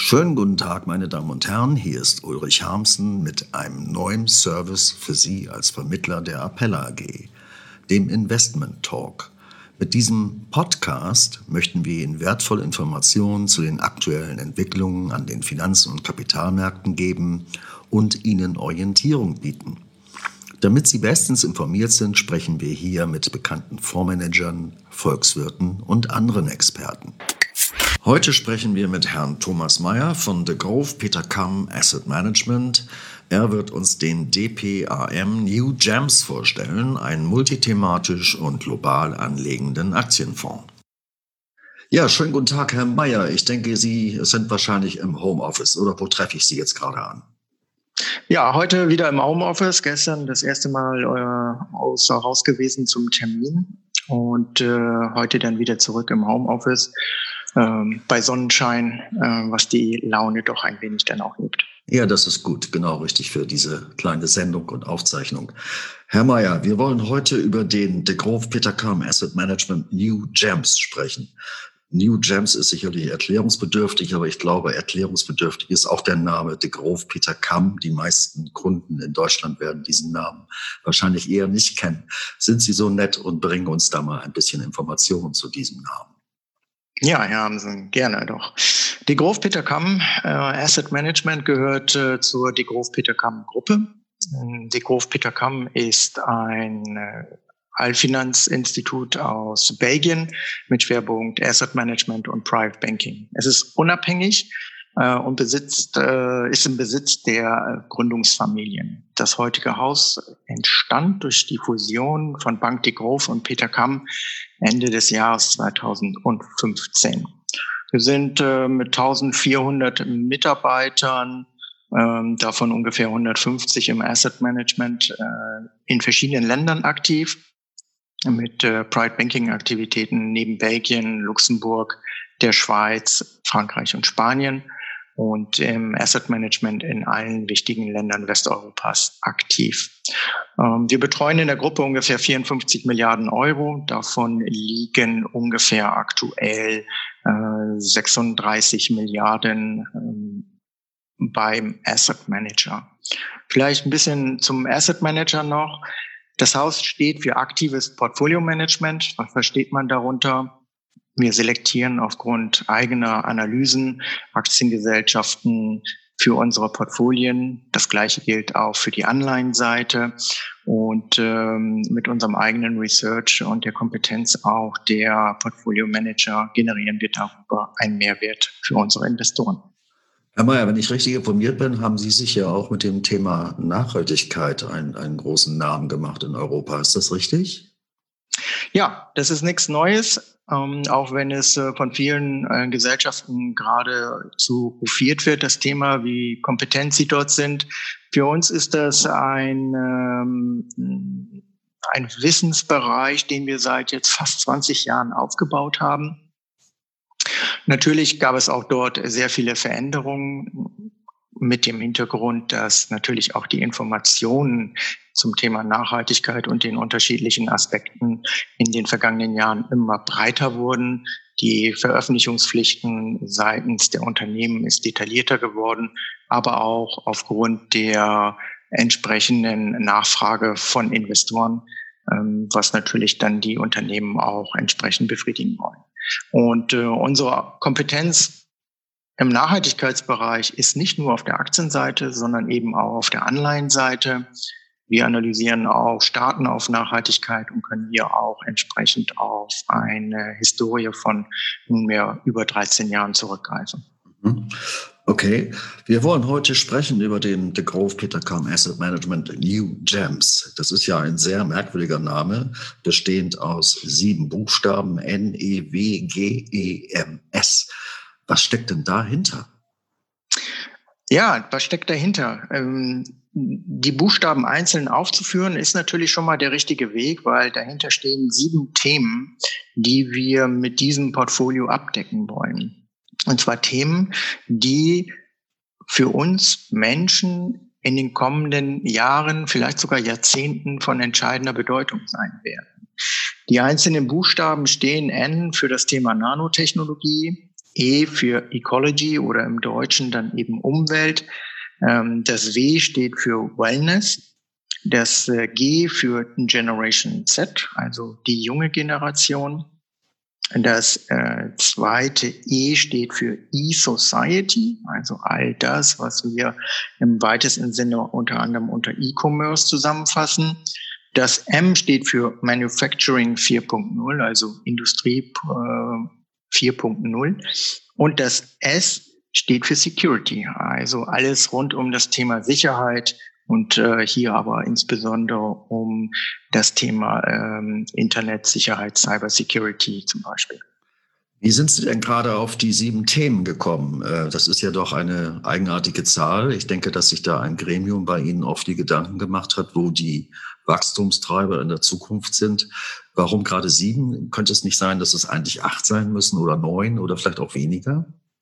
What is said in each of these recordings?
Schönen guten Tag, meine Damen und Herren. Hier ist Ulrich Harmsen mit einem neuen Service für Sie als Vermittler der Apella AG, dem Investment Talk. Mit diesem Podcast möchten wir Ihnen wertvolle Informationen zu den aktuellen Entwicklungen an den Finanz- und Kapitalmärkten geben und Ihnen Orientierung bieten. Damit Sie bestens informiert sind, sprechen wir hier mit bekannten Fondsmanagern, Volkswirten und anderen Experten. Heute sprechen wir mit Herrn Thomas Meyer von Degroof Petercam Asset Management. Er wird uns den DPAM New Gems vorstellen, einen multithematisch und global anlegenden Aktienfonds. Ja, schönen guten Tag, Herr Meyer. Ich denke, Sie sind wahrscheinlich im Homeoffice, oder wo treffe ich Sie jetzt gerade an? Ja, heute wieder im Homeoffice. Gestern das erste Mal außer Haus gewesen zum Termin und heute dann wieder zurück im Homeoffice bei Sonnenschein, was die Laune doch ein wenig dann auch hebt. Ja, das ist gut, genau richtig für diese kleine Sendung und Aufzeichnung. Herr Meyer, wir wollen heute über den Degroof Petercam Asset Management New Gems sprechen. New Gems ist sicherlich erklärungsbedürftig, aber ich glaube, erklärungsbedürftig ist auch der Name Degroof Petercam. Die meisten Kunden in Deutschland werden diesen Namen wahrscheinlich eher nicht kennen. Sind Sie so nett und bringen uns da mal ein bisschen Informationen zu diesem Namen? Ja, Herr Hamsen, gerne doch. Degroof Petercam Asset Management gehört zur Degroof Petercam Gruppe. Degroof Petercam ist ein Allfinanzinstitut aus Belgien mit Schwerpunkt Asset Management und Private Banking. Es ist unabhängig und ist im Besitz der Gründungsfamilien. Das heutige Haus entstand durch die Fusion von Bank Degroof und Petercam Ende des Jahres 2015. Wir sind mit 1400 Mitarbeitern, davon ungefähr 150 im Asset Management, in verschiedenen Ländern aktiv, mit Private Banking Aktivitäten neben Belgien, Luxemburg, der Schweiz, Frankreich und Spanien und im Asset Management in allen wichtigen Ländern Westeuropas aktiv. Wir betreuen in der Gruppe ungefähr 54 Milliarden Euro. Davon liegen ungefähr aktuell 36 Milliarden beim Asset Manager. Vielleicht ein bisschen zum Asset Manager noch. Das Haus steht für aktives Portfolio-Management. Was versteht man darunter? Wir selektieren aufgrund eigener Analysen Aktiengesellschaften für unsere Portfolien. Das Gleiche gilt auch für die Anleihenseite. Und mit unserem eigenen Research und der Kompetenz auch der Portfolio-Manager generieren wir darüber einen Mehrwert für unsere Investoren. Herr Meyer, wenn ich richtig informiert bin, haben Sie sich ja auch mit dem Thema Nachhaltigkeit einen großen Namen gemacht in Europa. Ist das richtig? Ja, das ist nichts Neues, auch wenn es von vielen Gesellschaften gerade zu hofiert wird, das Thema, wie kompetent sie dort sind. Für uns ist das ein Wissensbereich, den wir seit jetzt fast 20 Jahren aufgebaut haben. Natürlich gab es auch dort sehr viele Veränderungen mit dem Hintergrund, dass natürlich auch die Informationen zum Thema Nachhaltigkeit und den unterschiedlichen Aspekten in den vergangenen Jahren immer breiter wurden. Die Veröffentlichungspflichten seitens der Unternehmen ist detaillierter geworden, aber auch aufgrund der entsprechenden Nachfrage von Investoren, was natürlich dann die Unternehmen auch entsprechend befriedigen wollen. Und unsere Kompetenz im Nachhaltigkeitsbereich ist nicht nur auf der Aktienseite, sondern eben auch auf der Anleihenseite. Wir analysieren auch Staaten auf Nachhaltigkeit und können hier auch entsprechend auf eine Historie von nunmehr über 13 Jahren zurückgreifen. Okay, wir wollen heute sprechen über den Degroof Petercam Asset Management New Gems. Das ist ja ein sehr merkwürdiger Name, bestehend aus 7 Buchstaben NEWGEMS. Was steckt denn dahinter? Ja, was steckt dahinter? Die Buchstaben einzeln aufzuführen, ist natürlich schon mal der richtige Weg, weil dahinter stehen 7 Themen, die wir mit diesem Portfolio abdecken wollen. Und zwar Themen, die für uns Menschen in den kommenden Jahren, vielleicht sogar Jahrzehnten von entscheidender Bedeutung sein werden. Die einzelnen Buchstaben stehen N für das Thema Nanotechnologie, E für Ecology oder im Deutschen dann eben Umwelt. Das W steht für Wellness. Das G für Generation Z, also die junge Generation. Das zweite E steht für E-Society, also all das, was wir im weitesten Sinne unter anderem unter E-Commerce zusammenfassen. Das M steht für Manufacturing 4.0, also Industrie 4.0. Und das S steht für Security, also alles rund um das Thema Sicherheit und hier aber insbesondere um das Thema Internetsicherheit, Cybersecurity zum Beispiel. Wie sind Sie denn gerade auf die 7 Themen gekommen? Das ist ja doch eine eigenartige Zahl. Ich denke, dass sich da ein Gremium bei Ihnen oft die Gedanken gemacht hat, wo die Wachstumstreiber in der Zukunft sind. Warum gerade 7? Könnte es nicht sein, dass es eigentlich 8 sein müssen oder 9 oder vielleicht auch weniger?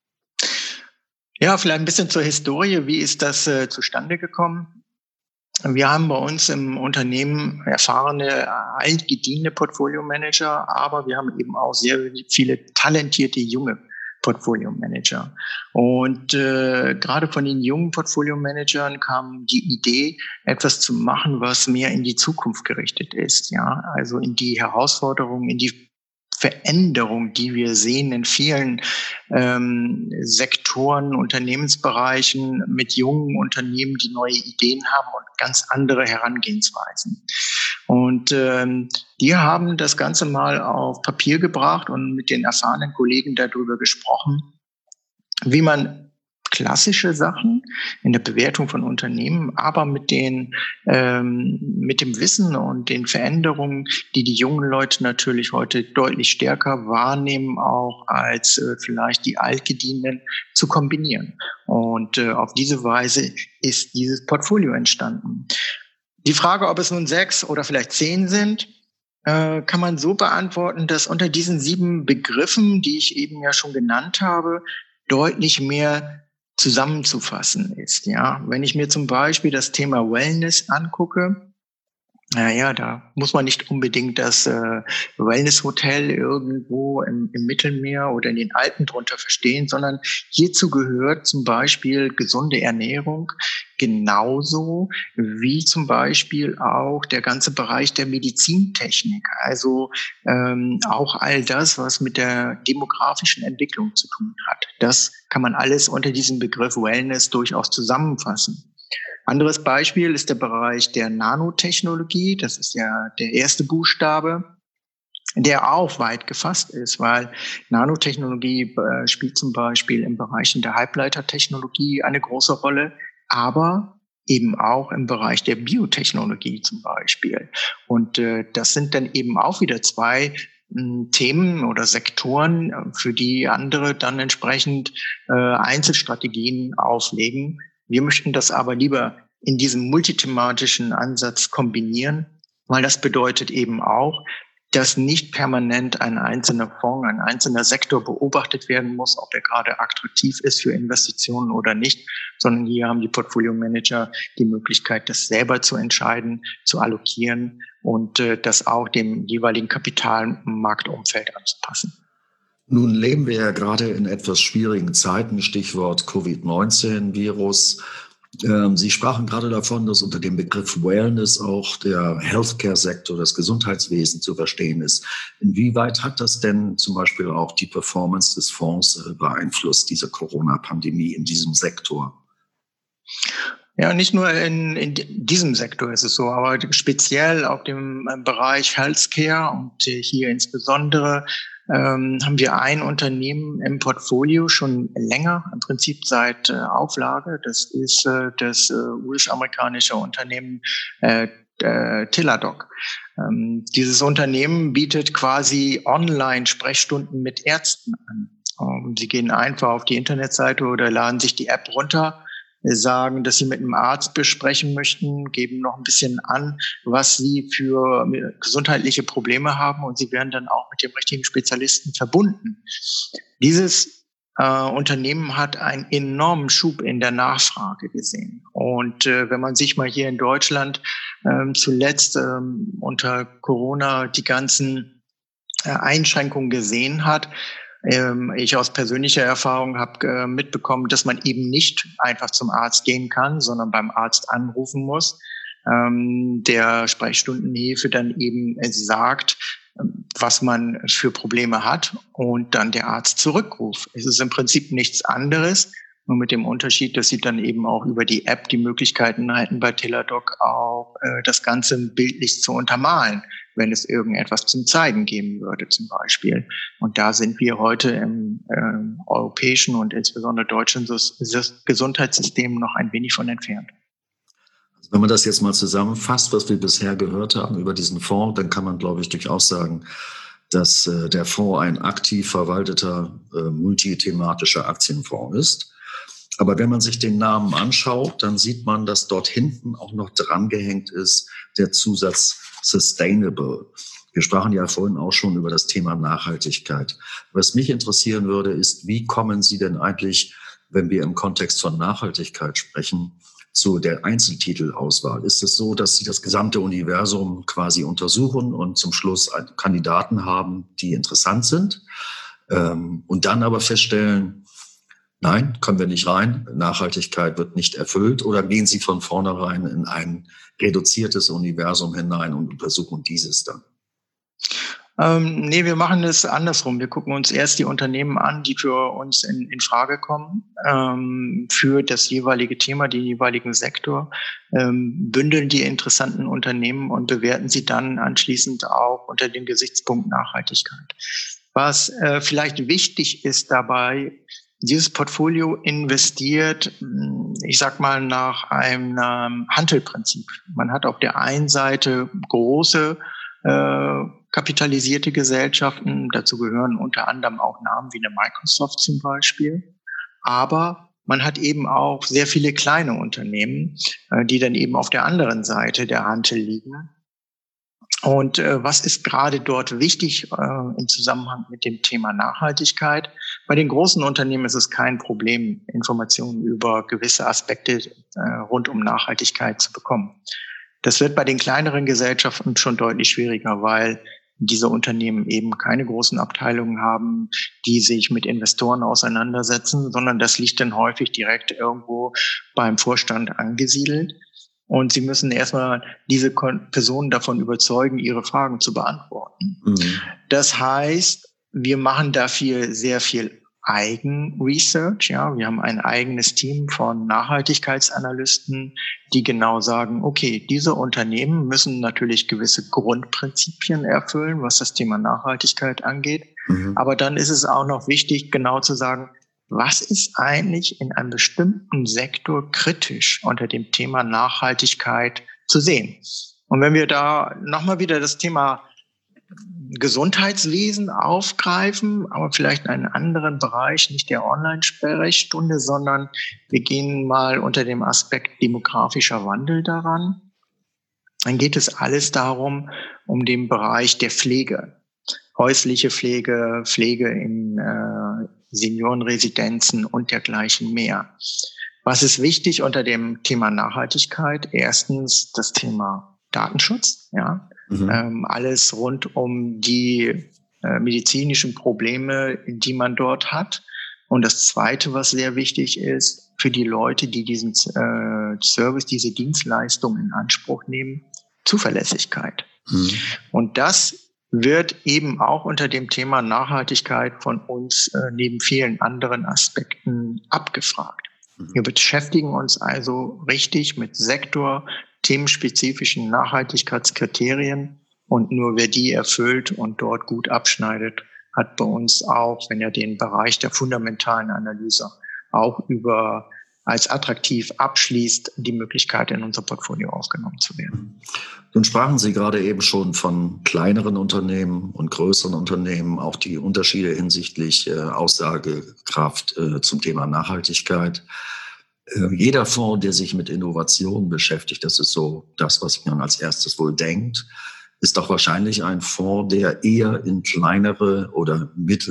Ja, vielleicht ein bisschen zur Historie. Wie ist das zustande gekommen? Wir haben bei uns im Unternehmen erfahrene, altgediente Portfolio-Manager, aber wir haben eben auch sehr viele talentierte junge Portfolio-Manager. Und gerade von den jungen Portfolio-Managern kam die Idee, etwas zu machen, was mehr in die Zukunft gerichtet ist. Ja, also in die Herausforderungen, in die Veränderung, die wir sehen in vielen Sektoren, Unternehmensbereichen mit jungen Unternehmen, die neue Ideen haben und ganz andere Herangehensweisen. Und die haben das Ganze mal auf Papier gebracht und mit den erfahrenen Kollegen darüber gesprochen, wie man klassische Sachen in der Bewertung von Unternehmen, aber mit dem Wissen und den Veränderungen, die die jungen Leute natürlich heute deutlich stärker wahrnehmen, auch als vielleicht die Altgedienten, zu kombinieren. Und auf diese Weise ist dieses Portfolio entstanden. Die Frage, ob es nun 6 oder vielleicht 10 sind, kann man so beantworten, dass unter diesen 7 Begriffen, die ich eben ja schon genannt habe, deutlich mehr zusammenzufassen ist. Ja, wenn ich mir zum Beispiel das Thema Wellness angucke, naja, da muss man nicht unbedingt das Wellness-Hotel irgendwo im Mittelmeer oder in den Alpen drunter verstehen, sondern hierzu gehört zum Beispiel gesunde Ernährung, genauso wie zum Beispiel auch der ganze Bereich der Medizintechnik. Also auch all das, was mit der demografischen Entwicklung zu tun hat. Das kann man alles unter diesem Begriff Wellness durchaus zusammenfassen. Anderes Beispiel ist der Bereich der Nanotechnologie. Das ist ja der erste Buchstabe, der auch weit gefasst ist, weil Nanotechnologie spielt zum Beispiel im Bereich der Halbleitertechnologie eine große Rolle, aber eben auch im Bereich der Biotechnologie zum Beispiel. Und das sind dann eben auch wieder 2 Themen oder Sektoren, für die andere dann entsprechend Einzelstrategien auflegen. Wir möchten das aber lieber in diesem multithematischen Ansatz kombinieren, weil das bedeutet eben auch, dass nicht permanent ein einzelner Fonds, ein einzelner Sektor beobachtet werden muss, ob er gerade attraktiv ist für Investitionen oder nicht, sondern hier haben die Portfolio-Manager die Möglichkeit, das selber zu entscheiden, zu allokieren und das auch dem jeweiligen Kapitalmarktumfeld anzupassen. Nun leben wir ja gerade in etwas schwierigen Zeiten, Stichwort Covid-19-Virus. Sie sprachen gerade davon, dass unter dem Begriff Wellness auch der Healthcare-Sektor, das Gesundheitswesen zu verstehen ist. Inwieweit hat das denn zum Beispiel auch die Performance des Fonds beeinflusst, diese Corona-Pandemie in diesem Sektor? Ja, nicht nur in diesem Sektor ist es so, aber speziell auf dem Bereich Healthcare und hier insbesondere haben wir ein Unternehmen im Portfolio schon länger, im Prinzip seit Auflage. Das ist das US-amerikanische Unternehmen Teladoc. Dieses Unternehmen bietet quasi Online-Sprechstunden mit Ärzten an. Sie gehen einfach auf die Internetseite oder laden sich die App runter, sagen, dass sie mit einem Arzt besprechen möchten, geben noch ein bisschen an, was sie für gesundheitliche Probleme haben und sie werden dann auch mit dem richtigen Spezialisten verbunden. Dieses Unternehmen hat einen enormen Schub in der Nachfrage gesehen. Und wenn man sich mal hier in Deutschland zuletzt unter Corona die ganzen Einschränkungen gesehen hat, Ich aus persönlicher Erfahrung habe mitbekommen, dass man eben nicht einfach zum Arzt gehen kann, sondern beim Arzt anrufen muss. Der Sprechstundenhilfe dann eben sagt, was man für Probleme hat und dann der Arzt zurückruft. Es ist im Prinzip nichts anderes, nur mit dem Unterschied, dass sie dann eben auch über die App die Möglichkeiten hätten, bei Teladoc auch das Ganze bildlich zu untermalen, wenn es irgendetwas zum Zeigen geben würde zum Beispiel. Und da sind wir heute im europäischen und insbesondere deutschen Gesundheitssystem noch ein wenig von entfernt. Wenn man das jetzt mal zusammenfasst, was wir bisher gehört haben über diesen Fonds, dann kann man, glaube ich, durchaus sagen, dass der Fonds ein aktiv verwalteter, multithematischer Aktienfonds ist. Aber wenn man sich den Namen anschaut, dann sieht man, dass dort hinten auch noch drangehängt ist der Zusatz Sustainable. Wir sprachen ja vorhin auch schon über das Thema Nachhaltigkeit. Was mich interessieren würde, ist, wie kommen Sie denn eigentlich, wenn wir im Kontext von Nachhaltigkeit sprechen, zu der Einzeltitelauswahl? Ist es so, dass Sie das gesamte Universum quasi untersuchen und zum Schluss Kandidaten haben, die interessant sind, und dann aber feststellen, nein, können wir nicht rein, Nachhaltigkeit wird nicht erfüllt, oder gehen Sie von vornherein in ein reduziertes Universum hinein und untersuchen dieses dann? Nee, wir machen es andersrum. Wir gucken uns erst die Unternehmen an, die für uns in Frage kommen, für das jeweilige Thema, den jeweiligen Sektor, bündeln die interessanten Unternehmen und bewerten sie dann anschließend auch unter dem Gesichtspunkt Nachhaltigkeit. Was vielleicht wichtig ist dabei, dieses Portfolio investiert, ich sag mal, nach einem Hantelprinzip. Man hat auf der einen Seite große kapitalisierte Gesellschaften, dazu gehören unter anderem auch Namen wie eine Microsoft zum Beispiel. Aber man hat eben auch sehr viele kleine Unternehmen, die dann eben auf der anderen Seite der Hantel liegen. Und was ist gerade dort wichtig im Zusammenhang mit dem Thema Nachhaltigkeit? Bei den großen Unternehmen ist es kein Problem, Informationen über gewisse Aspekte rund um Nachhaltigkeit zu bekommen. Das wird bei den kleineren Gesellschaften schon deutlich schwieriger, weil diese Unternehmen eben keine großen Abteilungen haben, die sich mit Investoren auseinandersetzen, sondern das liegt dann häufig direkt irgendwo beim Vorstand angesiedelt. Und sie müssen erstmal diese Personen davon überzeugen, ihre Fragen zu beantworten. Mhm. Das heißt, wir machen dafür sehr viel Eigenresearch. Ja, wir haben ein eigenes Team von Nachhaltigkeitsanalysten, die genau sagen, okay, diese Unternehmen müssen natürlich gewisse Grundprinzipien erfüllen, was das Thema Nachhaltigkeit angeht. Mhm. Aber dann ist es auch noch wichtig, genau zu sagen, was ist eigentlich in einem bestimmten Sektor kritisch unter dem Thema Nachhaltigkeit zu sehen? Und wenn wir da nochmal wieder das Thema Gesundheitswesen aufgreifen, aber vielleicht in einen anderen Bereich, nicht der Online-Sprechstunde, sondern wir gehen mal unter dem Aspekt demografischer Wandel daran. Dann geht es alles darum, um den Bereich der Pflege, häusliche Pflege, Pflege in Seniorenresidenzen und dergleichen mehr. Was ist wichtig unter dem Thema Nachhaltigkeit? Erstens das Thema Datenschutz, ja. Alles rund um die medizinischen Probleme, die man dort hat. Und das Zweite, was sehr wichtig ist für die Leute, die diesen Service, diese Dienstleistung in Anspruch nehmen, Zuverlässigkeit. Mhm. Und das wird eben auch unter dem Thema Nachhaltigkeit von uns neben vielen anderen Aspekten abgefragt. Wir beschäftigen uns also richtig mit themenspezifischen Nachhaltigkeitskriterien, und nur wer die erfüllt und dort gut abschneidet, hat bei uns auch, wenn er den Bereich der fundamentalen Analyse auch als attraktiv abschließt, die Möglichkeit, in unser Portfolio aufgenommen zu werden. Nun sprachen Sie gerade eben schon von kleineren Unternehmen und größeren Unternehmen, auch die Unterschiede hinsichtlich Aussagekraft zum Thema Nachhaltigkeit. Jeder Fonds, der sich mit Innovation beschäftigt, das ist so das, was man als erstes wohl denkt, ist doch wahrscheinlich ein Fonds, der eher in kleinere oder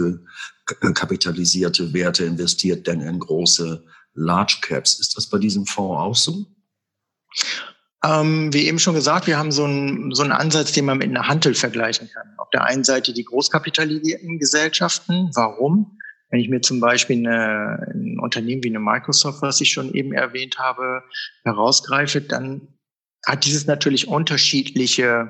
mittelkapitalisierte Werte investiert, denn in große Large Caps. Ist das bei diesem Fonds auch so? Wie eben schon gesagt, wir haben so einen Ansatz, den man mit einer Hantel vergleichen kann. Auf der einen Seite die großkapitalisierten Gesellschaften. Warum? Wenn ich mir zum Beispiel ein Unternehmen wie eine Microsoft, was ich schon eben erwähnt habe, herausgreife, dann hat dieses natürlich unterschiedliche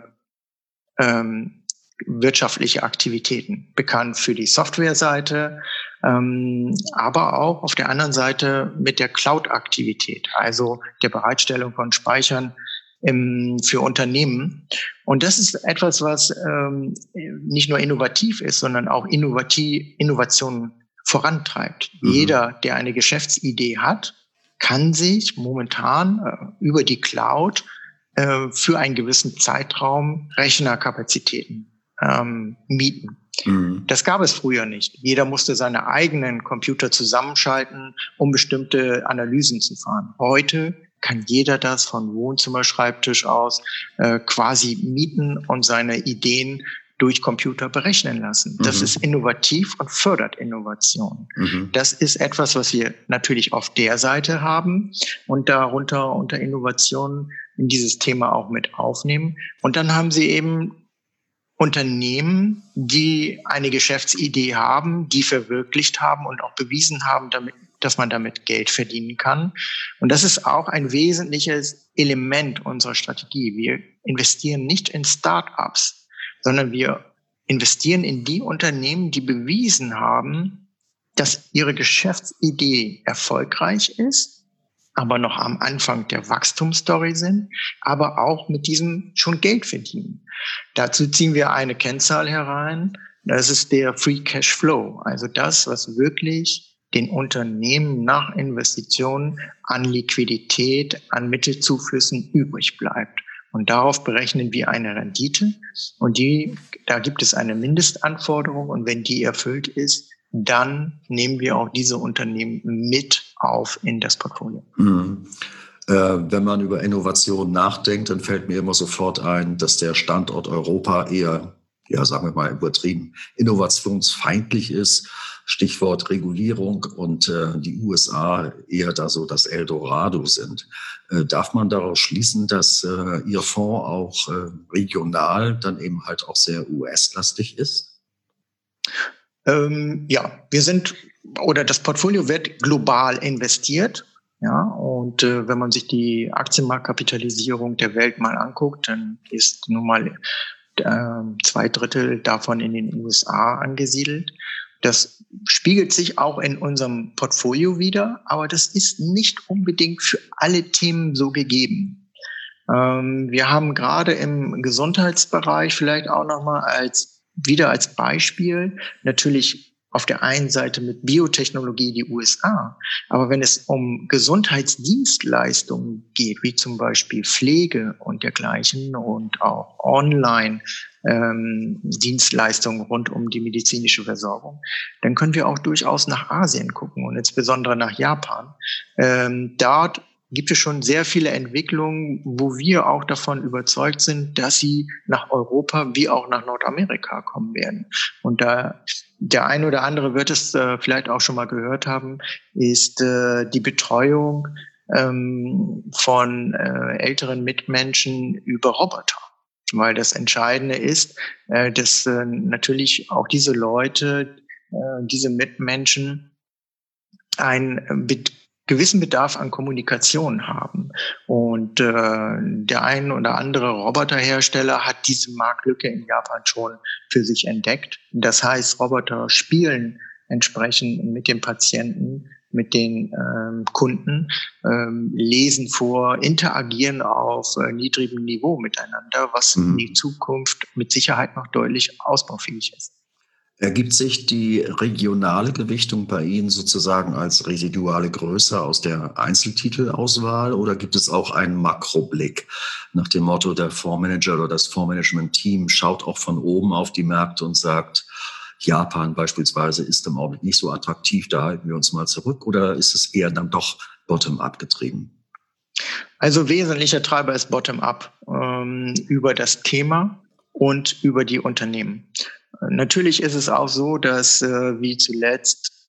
wirtschaftliche Aktivitäten, bekannt für die Softwareseite, aber auch auf der anderen Seite mit der Cloud-Aktivität, also der Bereitstellung von Speichern für Unternehmen. Und das ist etwas, was nicht nur innovativ ist, sondern auch Innovation vorantreibt. Mhm. Jeder, der eine Geschäftsidee hat, kann sich momentan über die Cloud für einen gewissen Zeitraum Rechnerkapazitäten mieten. Mhm. Das gab es früher nicht. Jeder musste seine eigenen Computer zusammenschalten, um bestimmte Analysen zu fahren. Heute kann jeder das von Wohnzimmerschreibtisch aus quasi mieten und seine Ideen durch Computer berechnen lassen. Das ist innovativ und fördert Innovation. Mhm. Das ist etwas, was wir natürlich auf der Seite haben und darunter unter Innovation in dieses Thema auch mit aufnehmen. Und dann haben Sie eben Unternehmen, die eine Geschäftsidee haben, die verwirklicht haben und auch bewiesen haben, dass man damit Geld verdienen kann. Und das ist auch ein wesentliches Element unserer Strategie. Wir investieren nicht in Start-ups, sondern wir investieren in die Unternehmen, die bewiesen haben, dass ihre Geschäftsidee erfolgreich ist, aber noch am Anfang der Wachstumsstory sind, aber auch mit diesem schon Geld verdienen. Dazu ziehen wir eine Kennzahl herein, das ist der Free Cash Flow, also das, was wirklich den Unternehmen nach Investitionen an Liquidität, an Mittelzuflüssen übrig bleibt. Und darauf berechnen wir eine Rendite und da gibt es eine Mindestanforderung und wenn die erfüllt ist, dann nehmen wir auch diese Unternehmen mit auf in das Portfolio. Mhm. Wenn man über Innovation nachdenkt, dann fällt mir immer sofort ein, dass der Standort Europa eher, ja, sagen wir mal übertrieben, innovationsfeindlich ist. Stichwort Regulierung und die USA eher da so das Eldorado sind. Darf man daraus schließen, dass Ihr Fonds auch regional dann eben halt auch sehr US-lastig ist? Ja, das Portfolio wird global investiert. Ja, und wenn man sich die Aktienmarktkapitalisierung der Welt mal anguckt, dann ist nun mal 2/3 davon in den USA angesiedelt. Das spiegelt sich auch in unserem Portfolio wider, aber das ist nicht unbedingt für alle Themen so gegeben. Wir haben gerade im Gesundheitsbereich vielleicht auch nochmal als Beispiel natürlich auf der einen Seite mit Biotechnologie die USA, aber wenn es um Gesundheitsdienstleistungen geht, wie zum Beispiel Pflege und dergleichen und auch Online-Dienstleistungen rund um die medizinische Versorgung, dann können wir auch durchaus nach Asien gucken und insbesondere nach Japan. Dort gibt es schon sehr viele Entwicklungen, wo wir auch davon überzeugt sind, dass sie nach Europa wie auch nach Nordamerika kommen werden. Und da der ein oder andere wird es vielleicht auch schon mal gehört haben, ist die Betreuung von älteren Mitmenschen über Roboter. Weil das Entscheidende ist, dass natürlich auch diese Leute, diese Mitmenschen einen gewissen Bedarf an Kommunikation haben. Und der ein oder andere Roboterhersteller hat diese Marktlücke in Japan schon für sich entdeckt. Das heißt, Roboter spielen entsprechend mit den Patienten, mit den Kunden, lesen vor, interagieren auf niedrigem Niveau miteinander, was in die Zukunft mit Sicherheit noch deutlich ausbaufähig ist. Ergibt sich die regionale Gewichtung bei Ihnen sozusagen als residuale Größe aus der Einzeltitelauswahl oder gibt es auch einen Makroblick nach dem Motto, der Fondsmanager oder das Fondsmanagement-Team schaut auch von oben auf die Märkte und sagt, Japan beispielsweise ist im Augenblick nicht so attraktiv, da halten wir uns mal zurück oder ist es eher dann doch bottom-up getrieben? Also wesentlicher Treiber ist bottom-up über das Thema und über die Unternehmen. Natürlich ist es auch so, dass wie zuletzt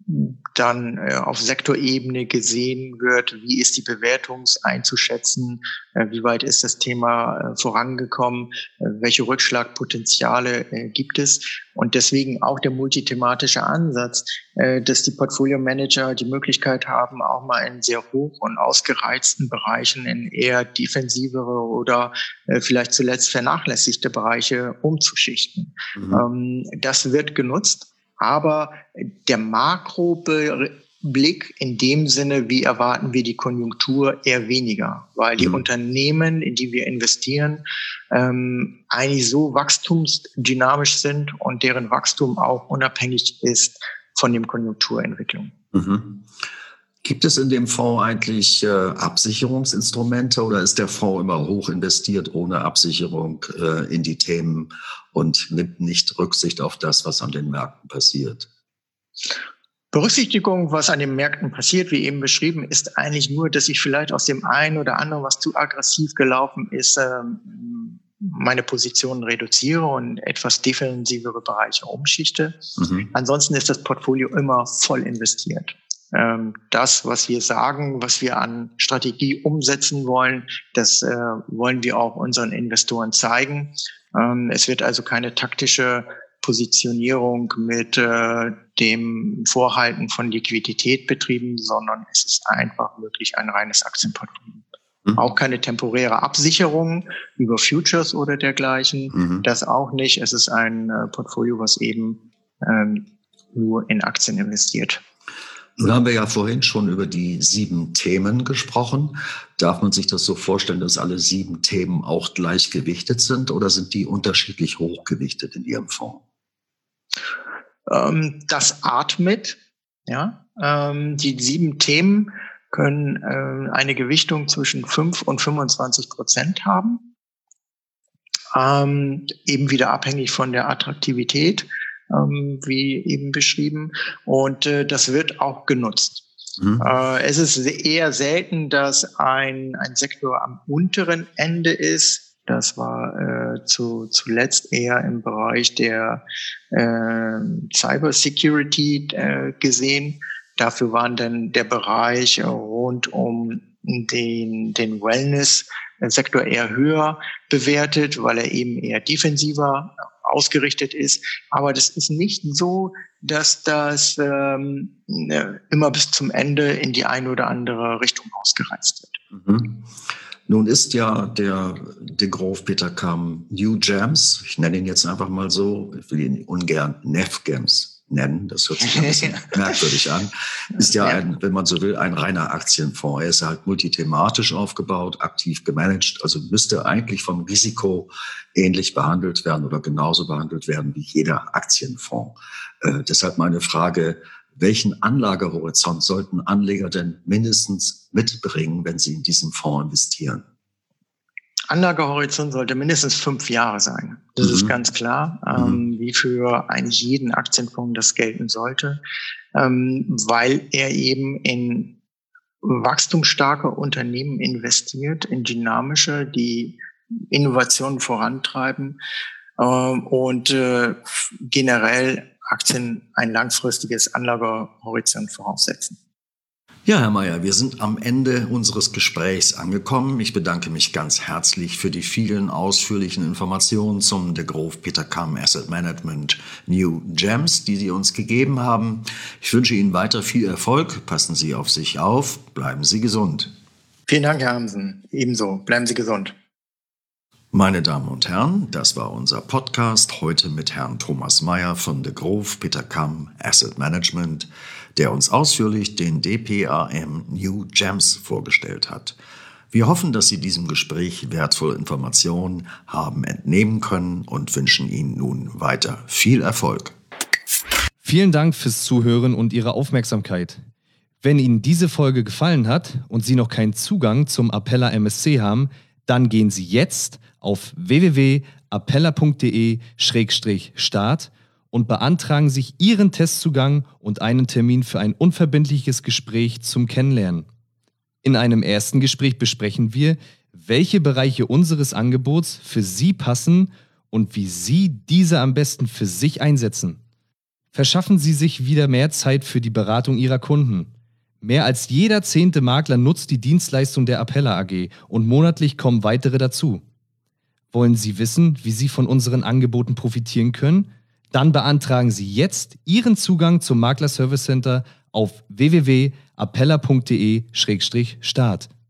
dann auf Sektorebene gesehen wird, wie ist die Bewertung einzuschätzen, wie weit ist das Thema vorangekommen, welche Rückschlagpotenziale gibt es. Und deswegen auch der multithematische Ansatz, dass die Portfolio-Manager die Möglichkeit haben, auch mal in sehr hoch und ausgereizten Bereichen in eher defensivere oder vielleicht zuletzt vernachlässigte Bereiche umzuschichten. Das wird genutzt. Aber der Makroblick in dem Sinne, wie erwarten wir die Konjunktur, eher weniger, weil die Unternehmen, in die wir investieren, eigentlich so wachstumsdynamisch sind und deren Wachstum auch unabhängig ist von den Konjunkturentwicklungen. Gibt es in dem Fonds eigentlich Absicherungsinstrumente oder ist der Fonds immer hoch investiert ohne Absicherung in die Themen und nimmt nicht Rücksicht auf das, was an den Märkten passiert? Berücksichtigung, was an den Märkten passiert, wie eben beschrieben, ist eigentlich nur, dass ich vielleicht aus dem einen oder anderen, was zu aggressiv gelaufen ist, meine Positionen reduziere und etwas defensivere Bereiche umschichte. Ansonsten ist das Portfolio immer voll investiert. Das, was wir sagen, was wir an Strategie umsetzen wollen, das wollen wir auch unseren Investoren zeigen. Es wird also keine taktische Positionierung mit dem Vorhalten von Liquidität betrieben, sondern es ist einfach wirklich ein reines Aktienportfolio. Auch keine temporäre Absicherung über Futures oder dergleichen. Das auch nicht. Es ist ein Portfolio, was eben nur in Aktien investiert. Nun haben wir ja vorhin schon über die 7 Themen gesprochen. Darf man sich das so vorstellen, dass alle 7 Themen auch gleichgewichtet sind oder sind die unterschiedlich hochgewichtet in Ihrem Fonds? Das atmet, ja. Die 7 Themen können eine Gewichtung zwischen 5 und 25% haben. Eben wieder abhängig von der Attraktivität, wie eben beschrieben. Und das wird auch genutzt. Es ist eher selten, dass ein Sektor am unteren Ende ist. Das war zuletzt eher im Bereich der Cybersecurity gesehen. Dafür waren dann der Bereich rund um den Wellness-Sektor eher höher bewertet, weil er eben eher defensiver ausgerichtet ist. Aber das ist nicht so, dass das immer bis zum Ende in die eine oder andere Richtung ausgereizt wird. Nun ist ja der Degroof Petercam New Gems, ich nenne ihn jetzt einfach mal so, ich will ihn ungern Nef Gems nennen, das hört sich ein bisschen merkwürdig an, ist ja wenn man so will, ein reiner Aktienfonds. Er ist halt multithematisch aufgebaut, aktiv gemanagt, also müsste eigentlich vom Risiko ähnlich behandelt werden oder genauso behandelt werden wie jeder Aktienfonds. Deshalb meine Frage, welchen Anlagehorizont sollten Anleger denn mindestens mitbringen, wenn sie in diesem Fonds investieren? Anlagehorizont sollte mindestens 5 Jahre sein. Das ist ganz klar, wie für eigentlich jeden Aktienfonds das gelten sollte, weil er eben in wachstumsstarke Unternehmen investiert, in dynamische, die Innovationen vorantreiben und generell Aktien ein langfristiges Anlagehorizont voraussetzen. Ja, Herr Meyer, wir sind am Ende unseres Gesprächs angekommen. Ich bedanke mich ganz herzlich für die vielen ausführlichen Informationen zum Degroof Petercam Asset Management New Gems, die Sie uns gegeben haben. Ich wünsche Ihnen weiter viel Erfolg. Passen Sie auf sich auf. Bleiben Sie gesund. Vielen Dank, Herr Hamsen. Ebenso. Bleiben Sie gesund. Meine Damen und Herren, das war unser Podcast heute mit Herrn Thomas Meyer von Degroof Petercam Asset Management, der uns ausführlich den DPAM New Gems vorgestellt hat. Wir hoffen, dass Sie diesem Gespräch wertvolle Informationen haben entnehmen können und wünschen Ihnen nun weiter viel Erfolg. Vielen Dank fürs Zuhören und Ihre Aufmerksamkeit. Wenn Ihnen diese Folge gefallen hat und Sie noch keinen Zugang zum Apella MSC haben, dann gehen Sie jetzt auf www.apella.de/start und beantragen sich Ihren Testzugang und einen Termin für ein unverbindliches Gespräch zum Kennenlernen. In einem ersten Gespräch besprechen wir, welche Bereiche unseres Angebots für Sie passen und wie Sie diese am besten für sich einsetzen. Verschaffen Sie sich wieder mehr Zeit für die Beratung Ihrer Kunden. Mehr als jeder 10. Makler nutzt die Dienstleistung der Apella AG und monatlich kommen weitere dazu. Wollen Sie wissen, wie Sie von unseren Angeboten profitieren können? Dann beantragen Sie jetzt Ihren Zugang zum Makler Service Center auf www.apella.de/start.